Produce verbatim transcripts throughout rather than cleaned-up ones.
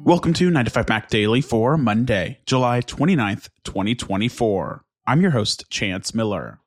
Welcome to nine to five Mac Daily for Monday, July twenty-ninth, twenty twenty-four. I'm your host, Chance Miller.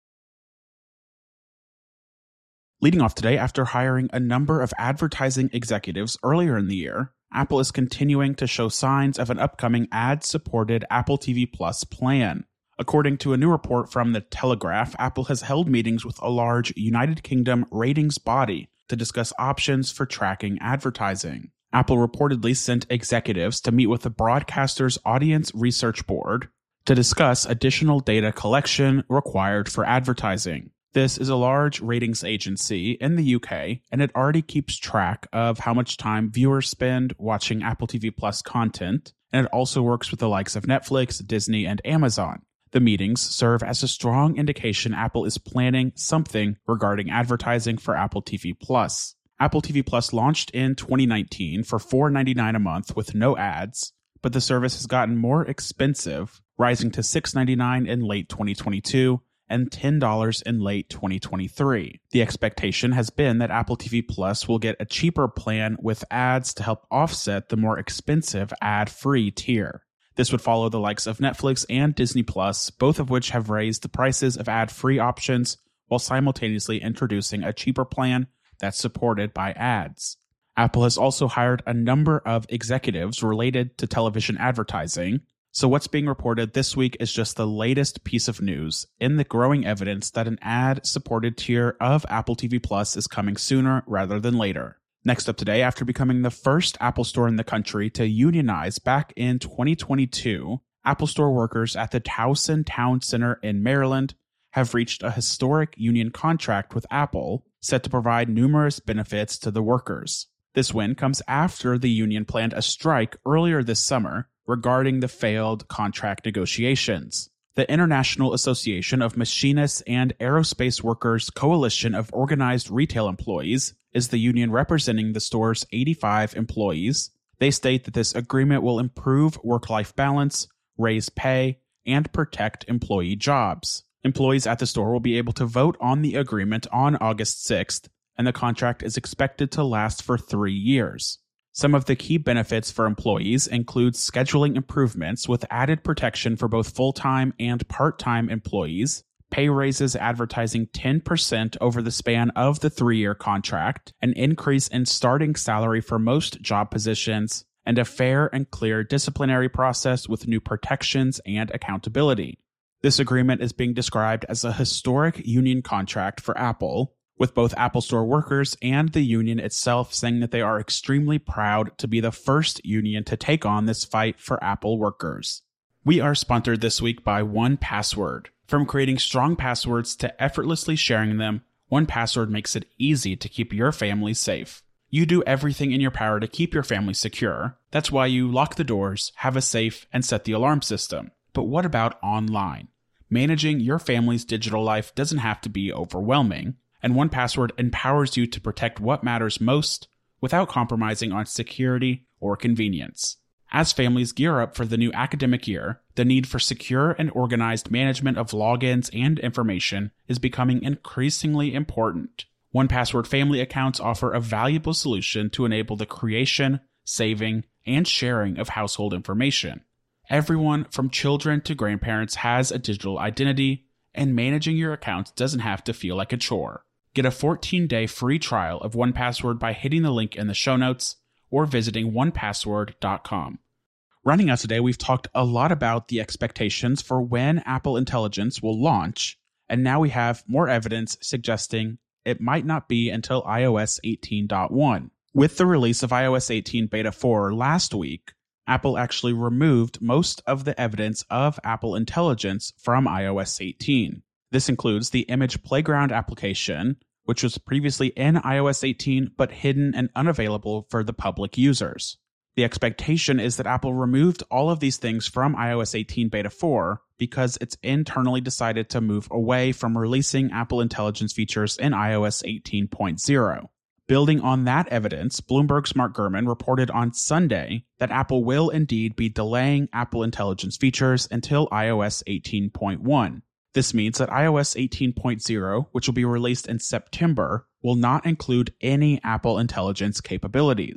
Leading off today, after hiring a number of advertising executives earlier in the year, Apple is continuing to show signs of an upcoming ad-supported Apple T V Plus plan. According to a new report from The Telegraph, Apple has held meetings with a large United Kingdom ratings body to discuss options for tracking advertising. Apple reportedly sent executives to meet with the broadcaster's Audience Research Board to discuss additional data collection required for advertising. This is a large ratings agency in the U K, and it already keeps track of how much time viewers spend watching Apple T V Plus content, and it also works with the likes of Netflix, Disney, and Amazon. The meetings serve as a strong indication Apple is planning something regarding advertising for Apple T V Plus. Apple T V Plus launched in twenty nineteen for four dollars and ninety-nine cents a month with no ads, but the service has gotten more expensive, rising to six dollars and ninety-nine cents in late twenty twenty-two and ten dollars in late twenty twenty-three. The expectation has been that Apple T V Plus will get a cheaper plan with ads to help offset the more expensive ad-free tier. This would follow the likes of Netflix and Disney Plus, both of which have raised the prices of ad-free options while simultaneously introducing a cheaper plan that's supported by ads. Apple has also hired a number of executives related to television advertising, so what's being reported this week is just the latest piece of news in the growing evidence that an ad-supported tier of Apple T V Plus is coming sooner rather than later. Next up today, after becoming the first Apple Store in the country to unionize back in twenty twenty-two, Apple Store workers at the Towson Town Center in Maryland have reached a historic union contract with Apple, set to provide numerous benefits to the workers. This win comes after the union planned a strike earlier this summer regarding the failed contract negotiations. The International Association of Machinists and Aerospace Workers Coalition of Organized Retail Employees is the union representing the store's eighty-five employees. They state that this agreement will improve work-life balance, raise pay, and protect employee jobs. Employees at the store will be able to vote on the agreement on August sixth, and the contract is expected to last for three years. Some of the key benefits for employees include scheduling improvements with added protection for both full-time and part-time employees, pay raises advertising ten percent over the span of the three-year contract, an increase in starting salary for most job positions, and a fair and clear disciplinary process with new protections and accountability. This agreement is being described as a historic union contract for Apple, with both Apple Store workers and the union itself saying that they are extremely proud to be the first union to take on this fight for Apple workers. We are sponsored this week by one Password. From creating strong passwords to effortlessly sharing them, one Password makes it easy to keep your family safe. You do everything in your power to keep your family secure. That's why you lock the doors, have a safe, and set the alarm system. But what about online? Managing your family's digital life doesn't have to be overwhelming, and one Password empowers you to protect what matters most without compromising on security or convenience. As families gear up for the new academic year, the need for secure and organized management of logins and information is becoming increasingly important. one Password family accounts offer a valuable solution to enable the creation, saving, and sharing of household information. Everyone from children to grandparents has a digital identity, and managing your accounts doesn't have to feel like a chore. Get a fourteen-day free trial of one Password by hitting the link in the show notes or visiting one password dot com. Running out today, we've talked a lot about the expectations for when Apple Intelligence will launch, and now we have more evidence suggesting it might not be until i O S eighteen point one. With the release of i O S eighteen Beta four last week, Apple actually removed most of the evidence of Apple Intelligence from i O S eighteen. This includes the Image Playground application, which was previously in i O S eighteen but hidden and unavailable for the public users. The expectation is that Apple removed all of these things from i O S eighteen Beta four because it's internally decided to move away from releasing Apple Intelligence features in i O S eighteen point oh. Building on that evidence, Bloomberg's Mark Gurman reported on Sunday that Apple will indeed be delaying Apple Intelligence features until i O S eighteen point one. This means that i O S eighteen point oh, which will be released in September, will not include any Apple Intelligence capabilities.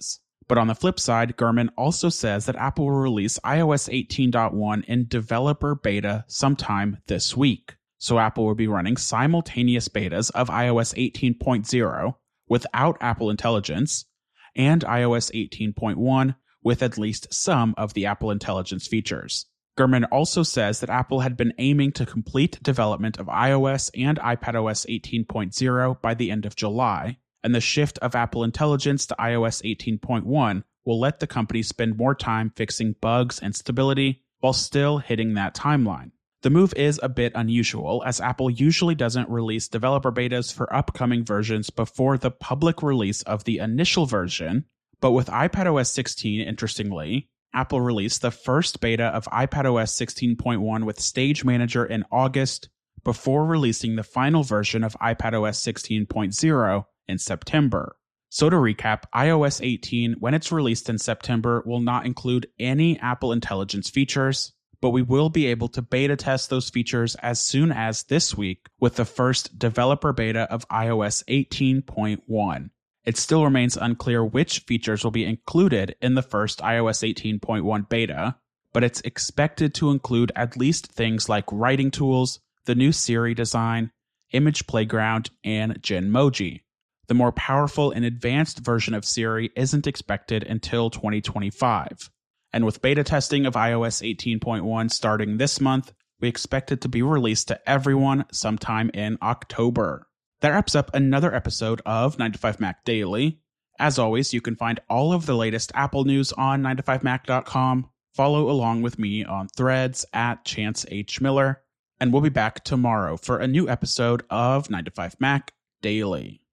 But on the flip side, Gurman also says that Apple will release i O S eighteen point one in developer beta sometime this week. So Apple will be running simultaneous betas of i O S eighteen point oh without Apple Intelligence and i O S eighteen point one with at least some of the Apple Intelligence features. Gurman also says that Apple had been aiming to complete development of iOS and iPadOS eighteen point oh by the end of July, and the shift of Apple Intelligence to i O S eighteen point one will let the company spend more time fixing bugs and stability while still hitting that timeline. The move is a bit unusual, as Apple usually doesn't release developer betas for upcoming versions before the public release of the initial version, but with iPadOS sixteen, interestingly, Apple released the first beta of iPadOS sixteen point one with Stage Manager in August, before releasing the final version of iPadOS sixteen point oh in September. So to recap, i O S eighteen, when it's released in September, will not include any Apple Intelligence features, but we will be able to beta test those features as soon as this week with the first developer beta of i O S eighteen point one. It still remains unclear which features will be included in the first i O S eighteen point one beta, but it's expected to include at least things like writing tools, the new Siri design, Image Playground, and Genmoji. The more powerful and advanced version of Siri isn't expected until twenty twenty-five. And with beta testing of i O S eighteen point one starting this month, we expect it to be released to everyone sometime in October. That wraps up another episode of nine to five Mac Daily. As always, you can find all of the latest Apple news on nine to five mac dot com. Follow along with me on Threads at Chance H. Miller, and we'll be back tomorrow for a new episode of nine to five Mac Daily.